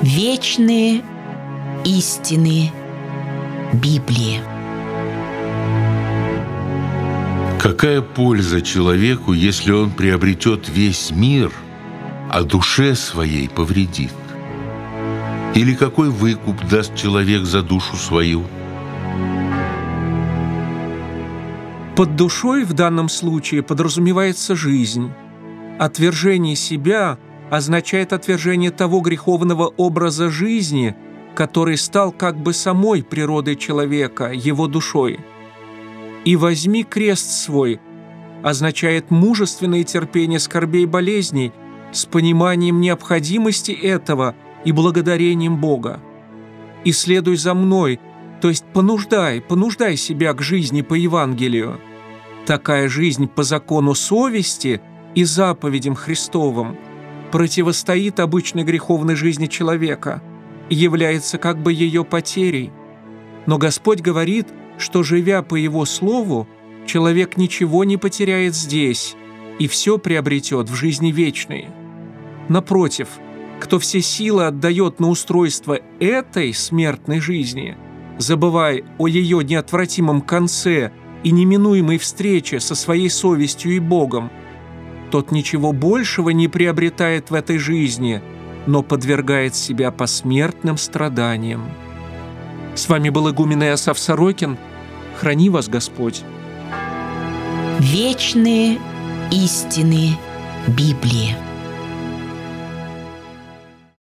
Вечные истины Библии. Какая польза человеку, если он приобретет весь мир, а душе своей повредит? Или какой выкуп даст человек за душу свою? Под душой в данном случае подразумевается жизнь. Отвержение себя означает отвержение того греховного образа жизни, который стал как бы самой природой человека, его душой. «И возьми крест свой» означает мужественное терпение скорбей и болезней с пониманием необходимости этого и благодарением Бога. «И следуй за мной», то есть понуждай себя к жизни по Евангелию. Такая жизнь по закону совести и заповедям Христовым противостоит обычной греховной жизни человека и является как бы ее потерей. Но Господь говорит, что, живя по Его Слову, человек ничего не потеряет здесь и все приобретет в жизни вечной. Напротив, кто все силы отдает на устройство этой смертной жизни, забывая о ее неотвратимом конце и неминуемой встрече со своей совестью и Богом, тот ничего большего не приобретает в этой жизни, но подвергает себя посмертным страданиям. С вами был игумен Иосаф Сорокин. Храни вас Господь. Вечные истины Библии.